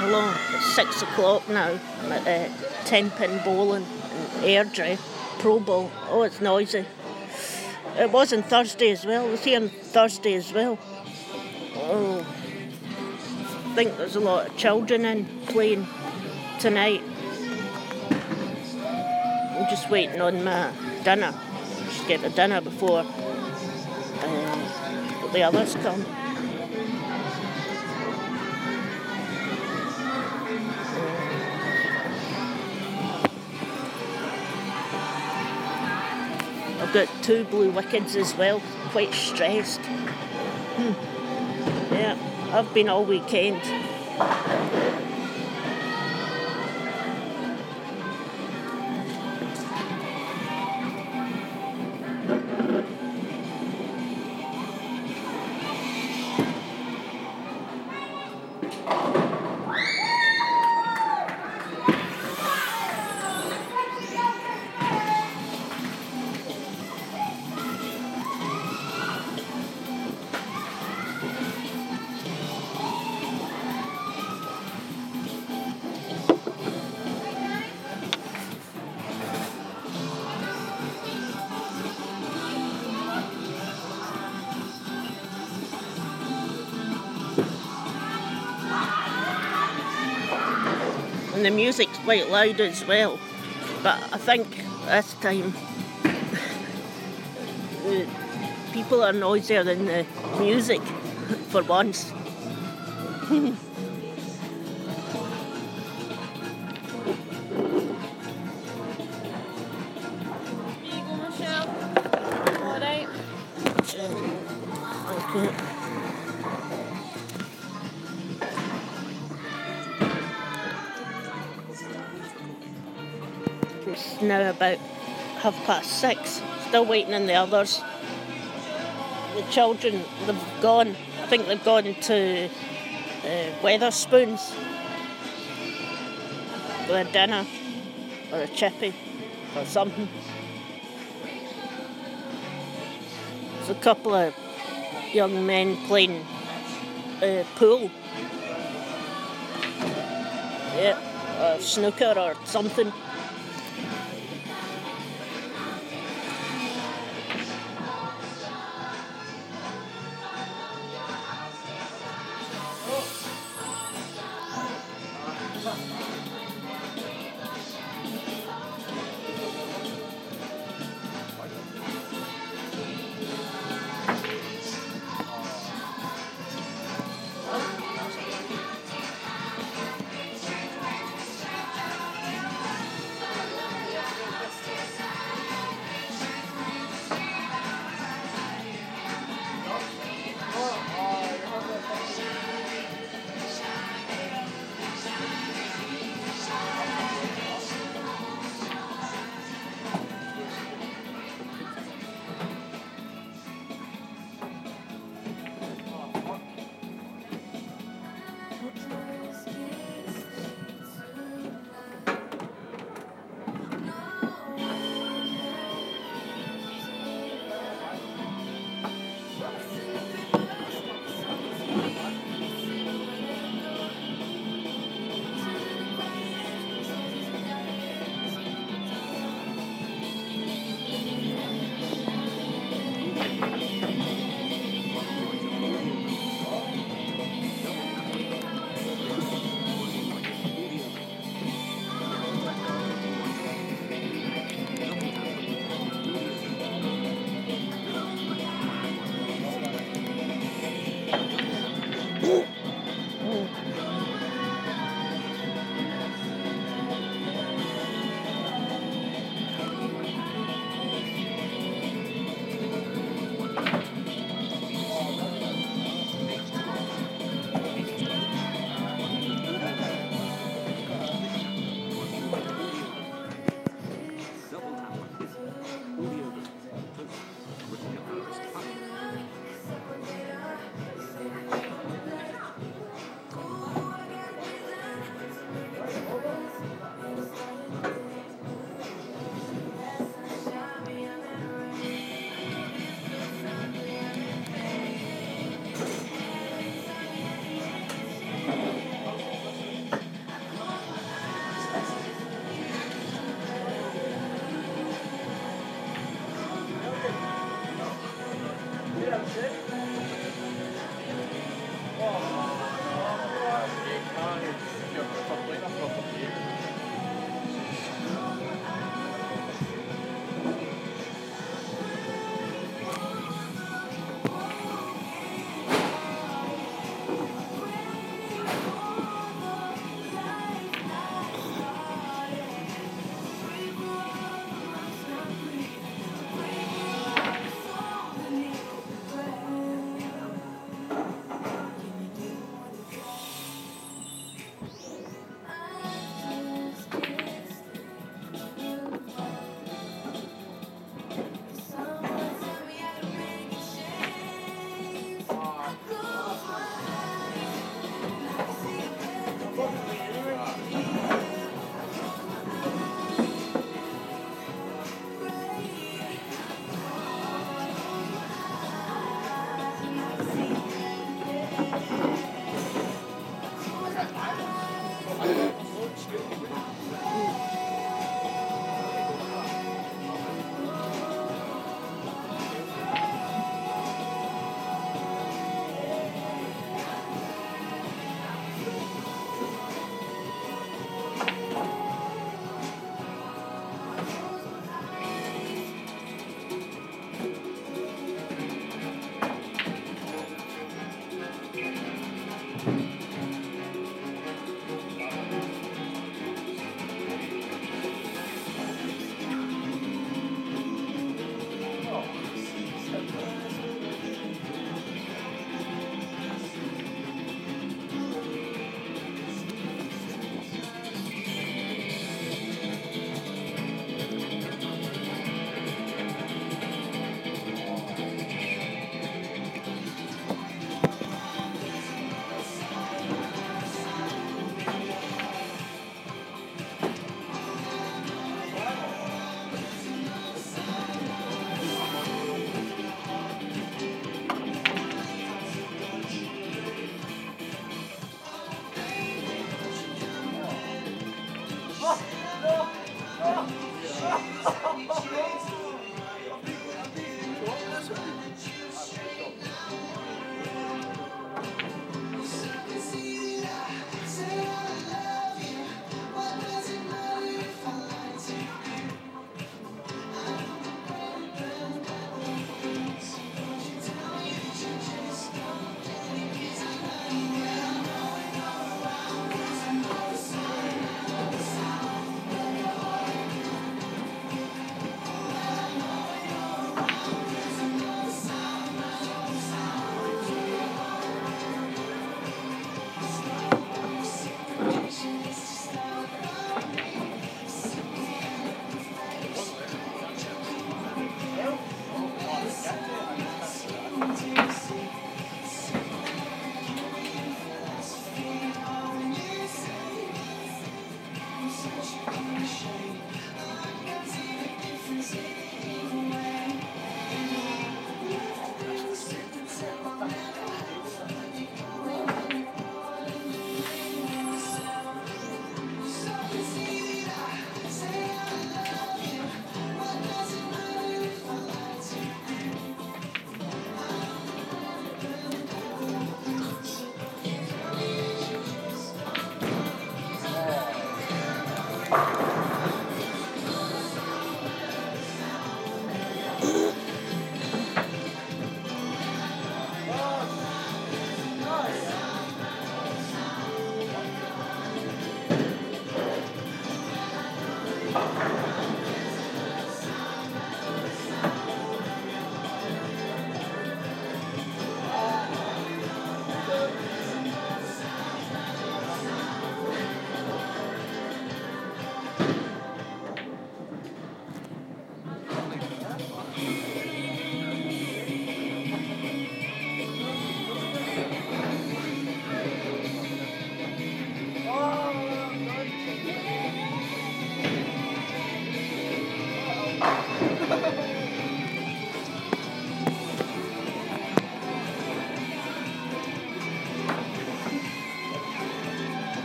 along. It's 6 o'clock now. I'm at 10-pin bowling and Airdrie, Pro Bowl. Oh, it's noisy. It was on Thursday as well. It was here on Thursday as well. Oh, I think there's a lot of children in playing tonight. I'm just waiting on my dinner. Just get my dinner before the others come. I've got 2 blue wickets as well. Quite stressed. Yeah, I've been all weekend. And the music's quite loud as well. But I think this time the people are noisier than the music for once. It's now about 6:30. Still waiting on the others. The children, they've gone. I think they've gone to Weatherspoons for a dinner or a chippy or something. There's a couple of young men playing pool. Yeah, or snooker or something.